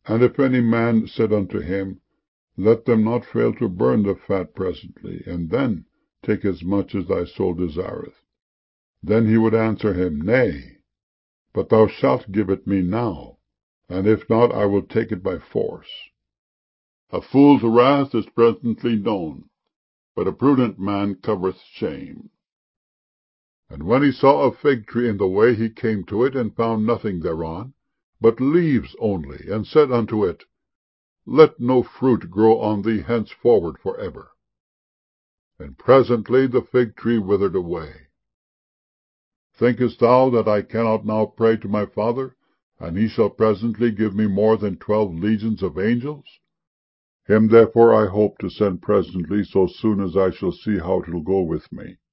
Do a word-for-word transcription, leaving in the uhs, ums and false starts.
And if any man said unto him, Let them not fail to burn the fat presently, and then take as much as thy soul desireth, then he would answer him, Nay, but thou shalt give it me now, and if not, I will take it by force. A fool's wrath is presently known, but a prudent man covereth shame. And when he saw a fig tree in the way, he came to it, and found nothing thereon, but leaves only, and said unto it, Let no fruit grow on thee henceforward for ever. And presently the fig tree withered away. Thinkest thou that I cannot now pray to my Father, and he shall presently give me more than twelve legions of angels? Him therefore I hope to send presently, so soon as I shall see how it will go with me.